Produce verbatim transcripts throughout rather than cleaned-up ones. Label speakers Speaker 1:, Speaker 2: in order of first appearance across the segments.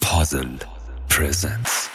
Speaker 1: Puzzle presents.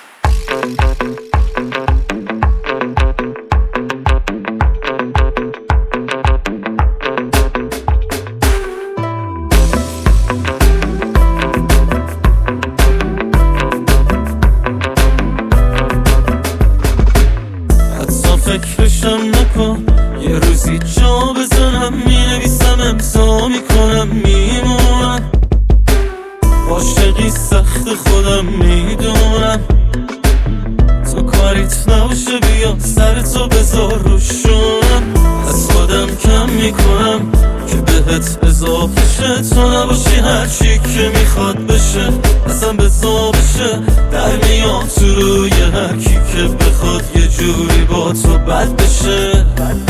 Speaker 2: حتی فکرشم نکن، یه روزی جا بزنم، مینویسم امضا میکنم میمونم. عاشقی سخت خودم میدونم، تو کاریت نباشه بیا سرتو بذار روشونم. از خودم کم میکنم که بهت اضافه شه، تو نباشی هرچی که میخواد بشه اصلا بزا بشه. در میام تو روی هر کی که بخواد یه جوری با تو بد بشه.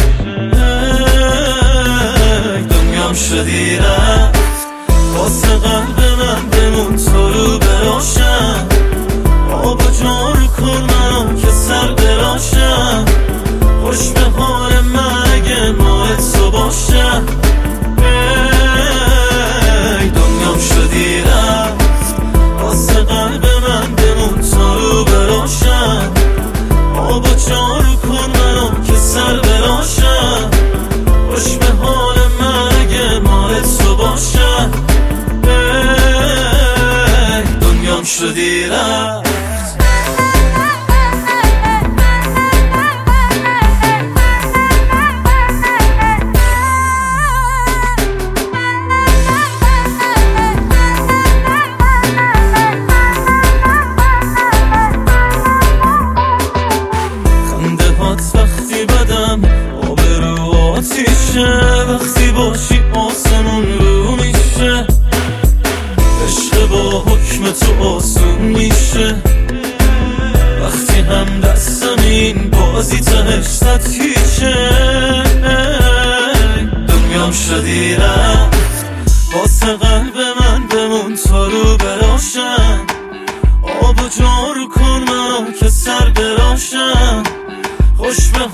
Speaker 2: دنیام شدی رفت واسه قلب من، بمون تو رو براشم. آب و جارو کن منو که سر براشم. خوش به حال من اگه مال تو باشم. ای دنیام شدی رفت واسه قلب من، بمون تو رو براشم. آب و جارو کن منو که سر براشم. خوش به حال من اگه مال تو باشم. دنیام شدی رفت. خنده هات وقتی بدم آبرو آتیشه، وقتی باشی آسمون رو میشه. عشق با حکم تو آسون میشه، وقتی هم دستم این بازی تهش صد هیچه. دنیام شدی رفت واسه قلب من، بمون تا رو براشم. آب و جارو کن منو که سر براشم. خوش به